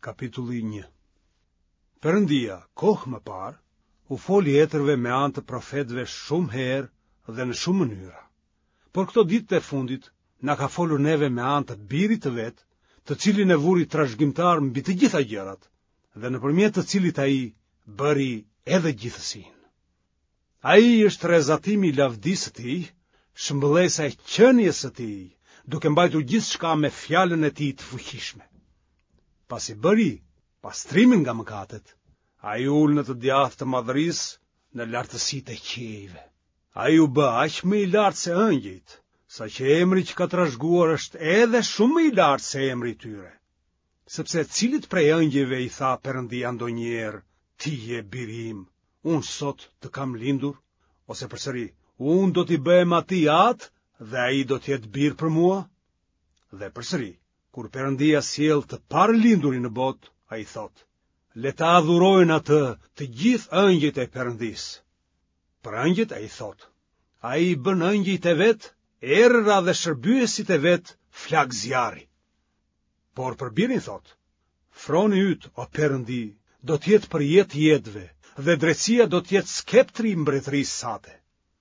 Kapitulli 1. Perëndia, kohë më parë, u foli etërve me anë të profetëve shumë herë dhe në shumë mënyra. Por këto ditë e fundit na ka folur neve me anë të Birit të vet, të cilin e vuri trashëgimtar mbi të gjitha gjërat, dhe nëpërmjet të cilit ai bëri edhe gjithësinë. Ai është rrezatimi i lavdisë së tij, shëmbëllesa e qenies së tij, duke mbajtur gjithçka me fjalën e tij të fuqishme. Pasi bëri pastrimin nga mëkatet, ai ul në të djathtë të madhërisë në lartësitë e qiejve. Ai u bë aq më i lartë se ëngjëjt, saqë emri që ka trashëguar është edhe shumë më i lartë se emri i tyre. Sepse cilit prej ëngjëjve i tha Perëndia ndonjëherë, ti je biri im, unë sot të kam lindur, ose përsëri, unë do t'i bëhem atij atë dhe ai do të jetë bir për mua? Dhe përsëri, kur Perëndia sjell të parë lindurin në botë, ai thot: le ta adhurojnë atë të gjithë ëngjëjt e Perëndisë. Për ëngjëjt ai thot: ai bën ëngjëjt e vet, erëra dhe shërbyesit e vet flak zjarri. Por për birin thot: froni yt, o Perëndi, do të jetë për jetëve, dhe drejtësia do të jetë skeptri i mbretërisë sate.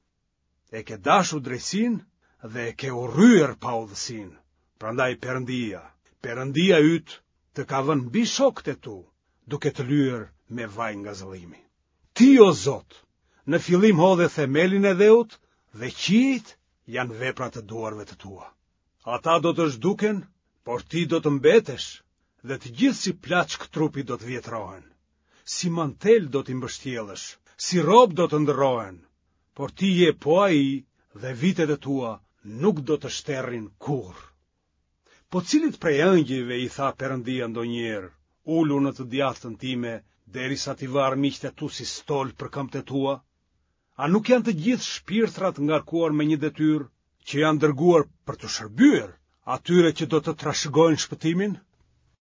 E ke dashur drejtësinë dhe e ke urryer paudhësinë. Prandaj Perëndia yt të ka vënë mbi shokët e tu, duke të lyer me vaj nga zëllimi. Ti, o Zot, në fillim hodhe themelin e dheut, dhe qiejt janë veprat e duarve të tua. Ata do të zhduken, por ti do të mbetesh, dhe të gjithë si plaçk trupi do të vjetrohen. Si mantel do t'i mbështjellësh, si rob do të ndërrohen, por ti je po ai, dhe vitet e tua nuk do të shterrin kurrë. Po cilit prej ëngjëjve i tha Perëndia ndonjëherë, ulu në të djathtën time, derisa t'i varr miqtë e tu si stol për këmbët e tua? A nuk janë të gjithë shpirtrat ngarkuar me një detyrë, që janë dërguar për të shërbyer atyre që do të trashëgojnë shpëtimin?